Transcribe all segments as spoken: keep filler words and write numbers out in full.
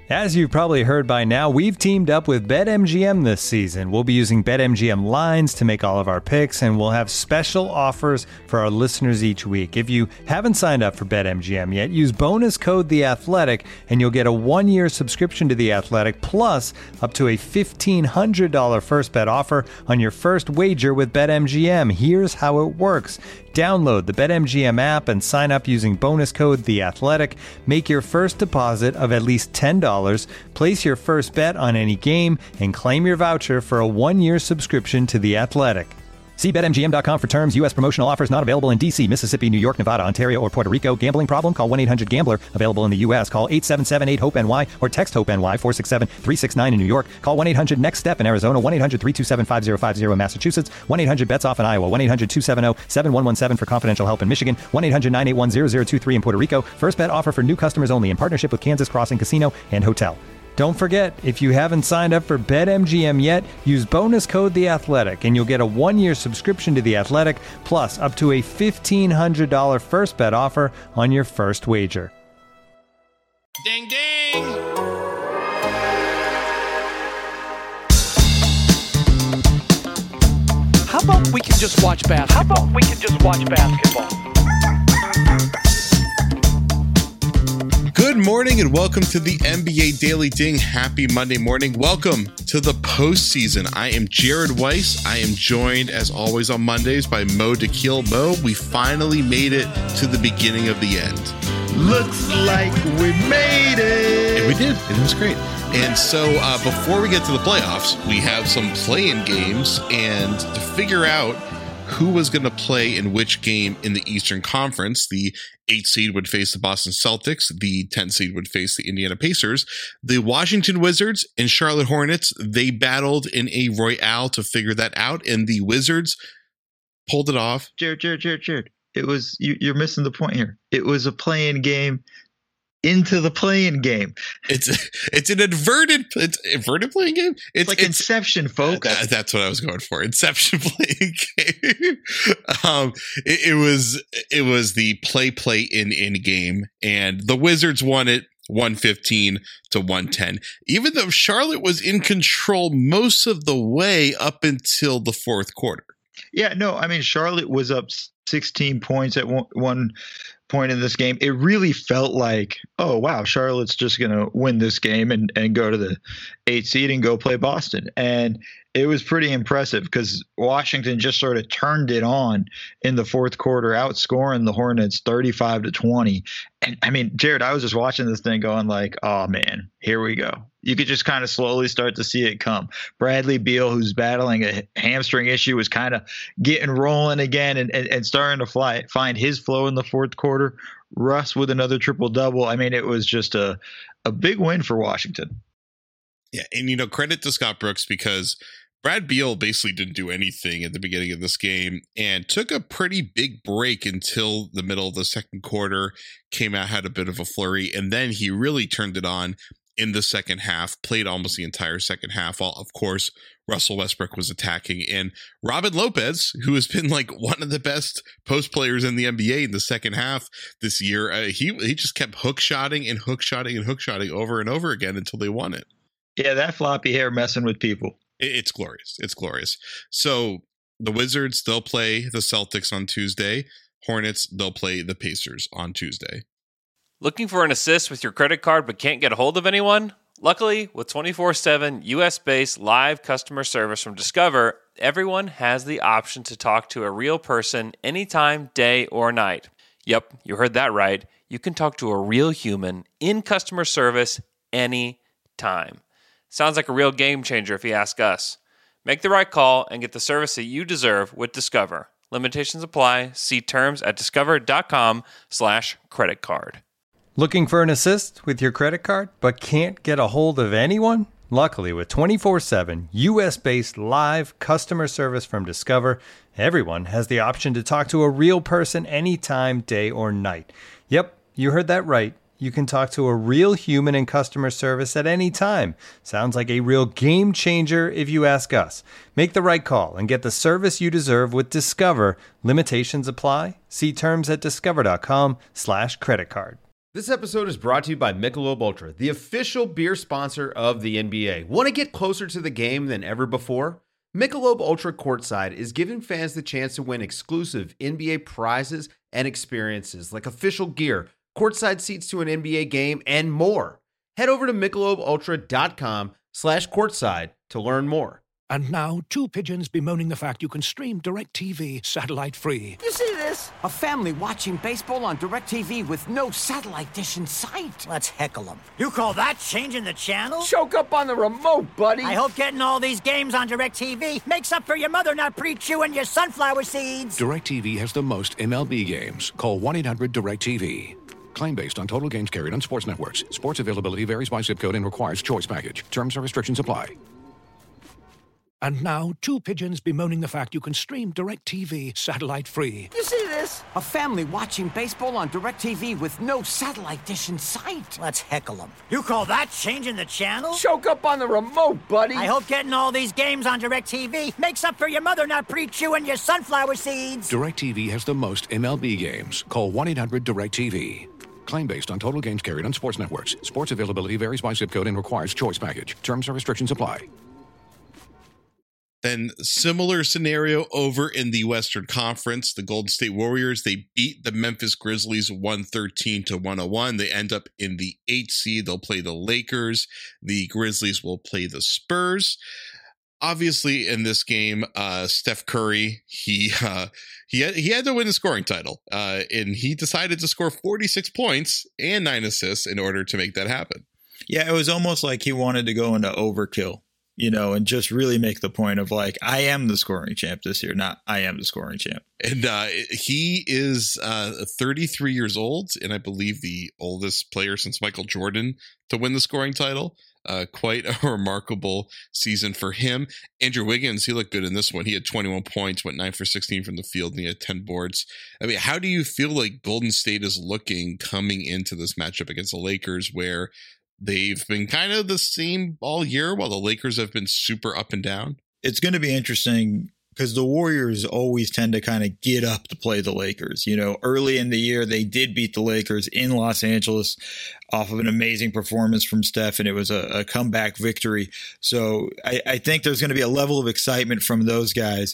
As you've probably heard by now, we've teamed up with BetMGM this season. We'll be using BetMGM lines to make all of our picks, and we'll have special offers for our listeners each week. If you haven't signed up for BetMGM yet, use bonus code The Athletic, and you'll get a one-year subscription to The Athletic, plus up to a fifteen hundred dollars first bet offer on your first wager with BetMGM. Here's how it works. Download the BetMGM app and sign up using bonus code The Athletic. Make your first deposit of at least ten dollars. Place your first bet on any game and claim your voucher for a one-year subscription to The Athletic. See Bet M G M dot com for terms. U S promotional offers not available in D C, Mississippi, New York, Nevada, Ontario, or Puerto Rico. Gambling problem? Call one eight hundred gambler. Available in the U S. Call eight seven seven eight hope N Y or text HOPE-NY four six seven three six nine in New York. Call one eight hundred next step in Arizona. one eight hundred three two seven five zero five zero in Massachusetts. one eight hundred bets off in Iowa. one eight hundred two seven zero seven one one seven for confidential help in Michigan. one eight hundred nine eight one zero zero two three in Puerto Rico. First bet offer for new customers only in partnership with Kansas Crossing Casino and Hotel. Don't forget, if you haven't signed up for BetMGM yet, use bonus code The Athletic, and you'll get a one-year subscription to The Athletic, plus up to a fifteen hundred dollars first bet offer on your first wager. Ding, ding! How about we can just watch basketball? How about we can just watch basketball? Good morning and welcome to the N B A Daily Ding. Happy Monday morning. Welcome to the postseason. I am Jared Weiss. I am joined, as always, on Mondays by Mo Dakhil. Mo, we finally made it to the beginning of the end. Looks like we made it. And we did. It was great. And so uh, before we get to the playoffs, we have some play-in games, and to figure out who was going to play in which game in the Eastern Conference, the eight seed would face the Boston Celtics, the ten seed would face the Indiana Pacers. The Washington Wizards and Charlotte Hornets, they battled in a royale to figure that out, and the Wizards pulled it off. Jared, Jared, Jared, Jared. It was, you, you're missing the point here. It was a play-in game into the play-in game. It's it's an inverted it's inverted playing game. It's, it's like it's, Inception, folks. Uh, that's what I was going for. Inception playing game. um, it, it was it was the play play in in game, and the Wizards won it one fifteen to one ten. Even though Charlotte was in control most of the way up until the fourth quarter. Yeah, no, I mean Charlotte was up sixteen points at one, one point in this game. It really felt like, oh wow, Charlotte's just going to win this game and, and go to the eight seed and go play Boston. And it was pretty impressive because Washington just sort of turned it on in the fourth quarter, outscoring the Hornets thirty-five to twenty. And I mean, Jared, I was just watching this thing going like, oh man, here we go. You could just kind of slowly start to see it come. Bradley Beal, who's battling a hamstring issue, was kind of getting rolling again and, and, and starting to fly, find his flow in the fourth quarter. Russ with another triple-double. I mean, it was just a, a big win for Washington. Yeah, and, you know, credit to Scott Brooks because Brad Beal basically didn't do anything at the beginning of this game and took a pretty big break until the middle of the second quarter, came out, had a bit of a flurry, and then he really turned it on in the second half, played almost the entire second half. All, of course, Russell Westbrook was attacking, and Robin Lopez, who has been like one of the best post players in the N B A in the second half this year, uh, he he just kept hook shotting and hook shotting and hook shotting over and over again until they won it. Yeah, that floppy hair messing with people. It, it's glorious. It's glorious. So the Wizards, they'll play the Celtics on Tuesday. Hornets, they'll play the Pacers on Tuesday. Looking for an assist with your credit card but can't get a hold of anyone? Luckily, with twenty-four seven U S-based live customer service from Discover, everyone has the option to talk to a real person anytime, day or night. Yep, you heard that right. You can talk to a real human in customer service anytime. Sounds like a real game changer if you ask us. Make the right call and get the service that you deserve with Discover. Limitations apply. See terms at discover.com slash credit card. Looking for an assist with your credit card, but can't get a hold of anyone? Luckily, with twenty-four seven U S-based live customer service from Discover, everyone has the option to talk to a real person anytime, day or night. Yep, you heard that right. You can talk to a real human in customer service at any time. Sounds like a real game changer if you ask us. Make the right call and get the service you deserve with Discover. Limitations apply. See terms at discover.com slash credit card. This episode is brought to you by Michelob Ultra, the official beer sponsor of the N B A. Want to get closer to the game than ever before? Michelob Ultra Courtside is giving fans the chance to win exclusive N B A prizes and experiences like official gear, courtside seats to an N B A game, and more. Head over to michelobultra.com slash courtside to learn more. And now, two pigeons bemoaning the fact you can stream DirecTV satellite-free. You see this? A family watching baseball on DirecTV with no satellite dish in sight. Let's heckle them. You call that changing the channel? Choke up on the remote, buddy. I hope getting all these games on DirecTV makes up for your mother not pre-chewing your sunflower seeds. DirecTV has the most M L B games. Call one eight hundred direct T V. Claim based on total games carried on sports networks. Sports availability varies by zip code and requires choice package. Terms and restrictions apply. And now, two pigeons bemoaning the fact you can stream DirecTV satellite-free. You see this? A family watching baseball on DirecTV with no satellite dish in sight. Let's heckle them. You call that changing the channel? Choke up on the remote, buddy. I hope getting all these games on DirecTV makes up for your mother not pre-chewing your sunflower seeds. DirecTV has the most M L B games. Call one eight hundred direct T V. Claim based on total games carried on sports networks. Sports availability varies by zip code and requires choice package. Terms and restrictions apply. Then similar scenario over in the Western Conference. The Golden State Warriors, they beat the Memphis Grizzlies one thirteen to one oh one. They end up in the eighth seed. They'll play the Lakers. The Grizzlies will play the Spurs. Obviously, in this game, uh, Steph Curry, he uh, he had, he had to win the scoring title, uh, and he decided to score forty-six points and nine assists in order to make that happen. Yeah, it was almost like he wanted to go into overkill, you know, and just really make the point of like, I am the scoring champ this year, not I am the scoring champ. And uh, he is uh, thirty-three years old, and I believe the oldest player since Michael Jordan to win the scoring title. Uh, quite a remarkable season for him. Andrew Wiggins, he looked good in this one. He had twenty-one points, went nine for sixteen from the field, and he had ten boards. I mean, how do you feel like Golden State is looking coming into this matchup against the Lakers, where they've been kind of the same all year while the Lakers have been super up and down? It's going to be interesting because the Warriors always tend to kind of get up to play the Lakers. You know, early in the year, they did beat the Lakers in Los Angeles off of an amazing performance from Steph, and it was a, a comeback victory. So I, I think there's going to be a level of excitement from those guys.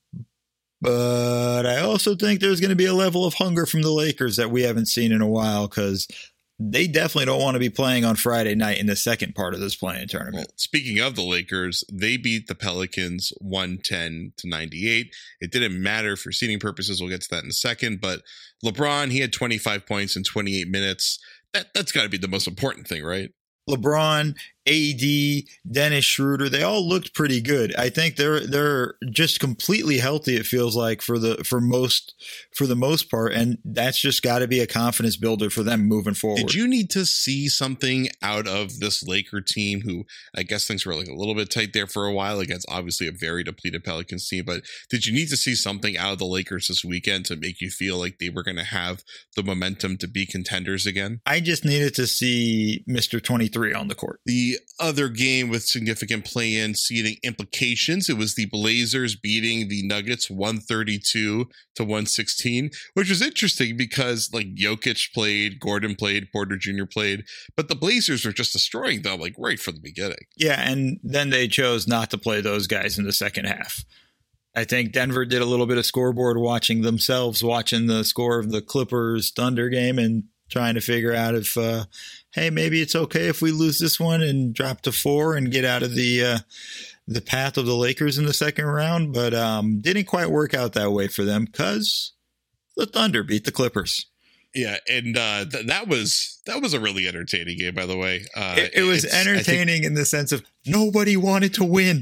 But I also think there's going to be a level of hunger from the Lakers that we haven't seen in a while, because they definitely don't want to be playing on Friday night in the second part of this playing tournament. Well, speaking of the Lakers, they beat the Pelicans one ten to ninety-eight. It didn't matter for seeding purposes. We'll get to that in a second. But LeBron, he had twenty-five points in twenty-eight minutes. That, that's got to be the most important thing, right? LeBron, A D, Dennis Schroeder, they all looked pretty good. I think they're they're just completely healthy, it feels like, for the for most for the most part, and that's just got to be a confidence builder for them moving forward. Did you need to see something out of this Laker team, who I guess things were like a little bit tight there for a while against obviously a very depleted Pelicans team, but did you need to see something out of the Lakers this weekend to make you feel like they were going to have the momentum to be contenders again? I just needed to see Mister twenty-three on the court. The other game with significant play-in seeding implications, it was the Blazers beating the Nuggets one thirty-two to one sixteen, which was interesting because like Jokic played, Gordon played, Porter Junior played, but the Blazers were just destroying them like right from the beginning. Yeah, and then they chose not to play those guys in the second half. I think Denver did a little bit of scoreboard watching themselves, watching the score of the Clippers Thunder game and trying to figure out if, uh, hey, maybe it's okay if we lose this one and drop to four and get out of the uh, the path of the Lakers in the second round. But um, didn't quite work out that way for them because the Thunder beat the Clippers. Yeah, and uh, th- that was that was a really entertaining game, by the way. Uh, it, it was entertaining think- in the sense of nobody wanted to win.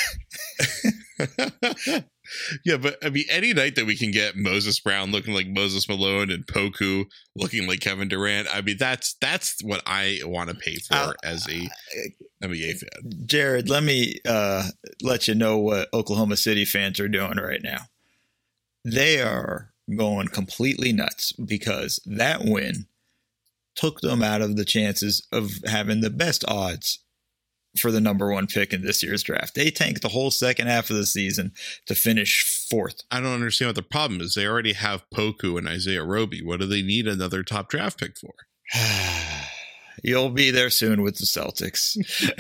Yeah, but I mean, any night that we can get Moses Brown looking like Moses Malone and Poku looking like Kevin Durant, I mean, that's that's what I want to pay for uh, as a N B A fan. Jared, let me uh, let you know what Oklahoma City fans are doing right now. They are going completely nuts because that win took them out of the chances of having the best odds for the number one pick in this year's draft. They tanked the whole second half of the season to finish fourth. I don't understand what the problem is. They already have Poku and Isaiah Roby. What do they need another top draft pick for? You'll be there soon with the Celtics.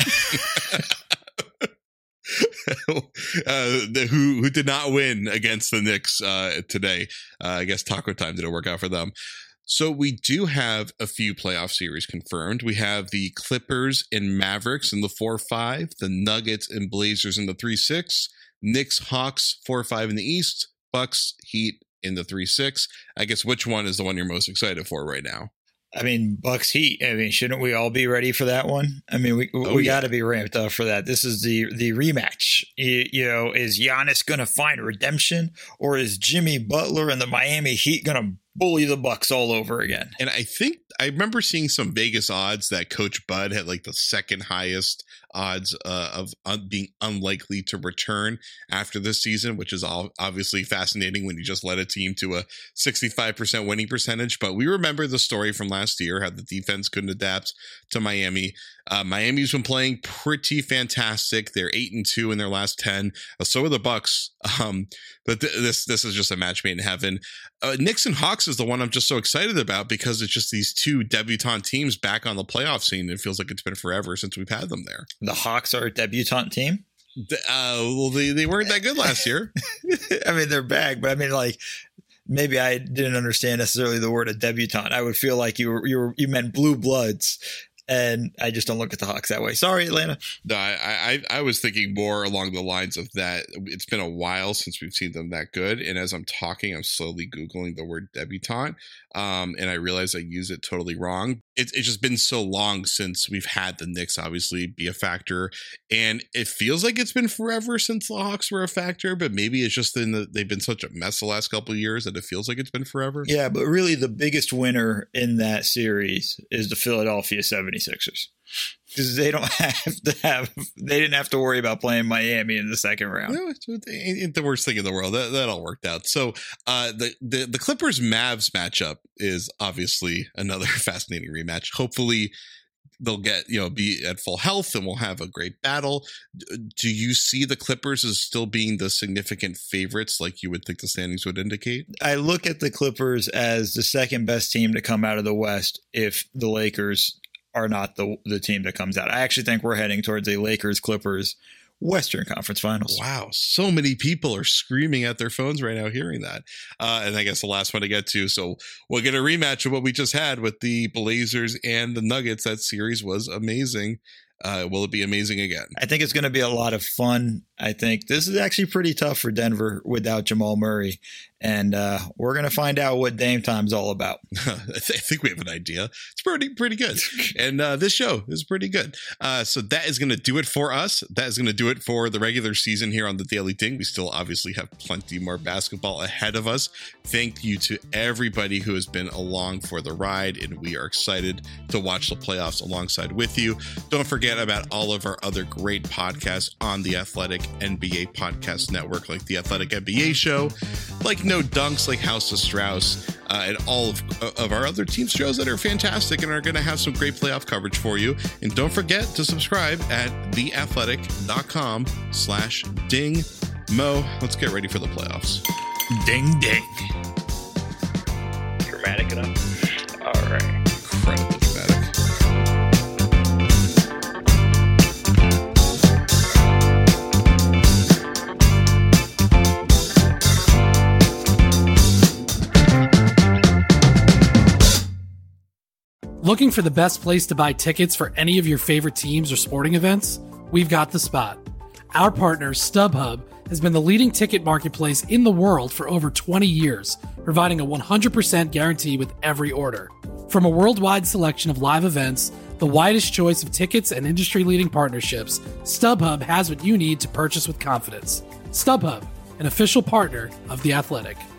uh, the, who who did not win against the Knicks uh, today. Uh, I guess Taco Time didn't work out for them. So we do have a few playoff series confirmed. We have the Clippers and Mavericks in the four five, the Nuggets and Blazers in the three six, Knicks, Hawks four five in the East, Bucks, Heat in the three six. I guess which one is the one you're most excited for right now? I mean, Bucks Heat. I mean, shouldn't we all be ready for that one? I mean, we Oh, we yeah. got to be ramped up for that. This is the the rematch. You, you know, is Giannis going to find redemption, or is Jimmy Butler and the Miami Heat going to bully the Bucks all over again? And I think I remember seeing some Vegas odds that Coach Bud had like the second highest odds uh, of un- being unlikely to return after this season, which is all obviously fascinating when you just led a team to a sixty-five percent winning percentage. But we remember the story from last year, how the defense couldn't adapt to Miami. Uh, Miami's been playing pretty fantastic. They're eight and two in their last ten. Uh, so are the Bucks. Um, but th- this this is just a match made in heaven. Uh, Knicks and Hawks is the one I'm just so excited about because it's just these two debutante teams back on the playoff scene. It feels like it's been forever since we've had them there. The Hawks are a debutante team. The, uh, well, they, they weren't that good last year. I mean, they're back, but I mean, like, maybe I didn't understand necessarily the word a debutante. I would feel like you were you were you meant blue bloods. And I just don't look at the Hawks that way. Sorry, Atlanta. No, I, I I was thinking more along the lines of that. It's been a while since we've seen them that good. And as I'm talking, I'm slowly Googling the word debutante. Um, and I realize I use it totally wrong. It, it's just been so long since we've had the Knicks obviously be a factor. And it feels like it's been forever since the Hawks were a factor. But maybe it's just in the, they've been such a mess the last couple of years that it feels like it's been forever. Yeah, but really the biggest winner in that series is the Philadelphia seventy-sixers. Because they don't have to have, they didn't have to worry about playing Miami in the second round. No, it ain't the worst thing in the world. That, that all worked out. So uh, the, the, the Clippers Mavs matchup is obviously another fascinating rematch. Hopefully they'll get, you know, be at full health and we'll have a great battle. Do you see the Clippers as still being the significant favorites like you would think the standings would indicate? I look at the Clippers as the second best team to come out of the West if the Lakers are not the the team that comes out. I actually think we're heading towards a Lakers-Clippers Western Conference Finals. Wow. So many people are screaming at their phones right now hearing that. Uh, and I guess the last one to get to. So we'll get a rematch of what we just had with the Blazers and the Nuggets. That series was amazing. Uh, will it be amazing again? I think it's going to be a lot of fun. I think this is actually pretty tough for Denver without Jamal Murray. And uh, we're going to find out what Dame Time's all about. I think we have an idea. It's pretty pretty good. And uh, this show is pretty good. Uh, so that is going to do it for us. That is going to do it for the regular season here on the Daily Ding. We still obviously have plenty more basketball ahead of us. Thank you to everybody who has been along for the ride. And we are excited to watch the playoffs alongside with you. Don't forget about all of our other great podcasts on the Athletic N B A Podcast Network, like the Athletic N B A Show, like No Dunks, like House of Strauss, uh, and all of, of our other team shows that are fantastic and are going to have some great playoff coverage for you. And don't forget to subscribe at theathletic.com slash ding. Mo, let's get ready for the playoffs. Ding, ding. Dramatic enough? All right. Incredibly dramatic. Looking for the best place to buy tickets for any of your favorite teams or sporting events? We've got the spot. Our partner, StubHub, has been the leading ticket marketplace in the world for over twenty years, providing a one hundred percent guarantee with every order. From a worldwide selection of live events, the widest choice of tickets and industry-leading partnerships, StubHub has what you need to purchase with confidence. StubHub, an official partner of The Athletic.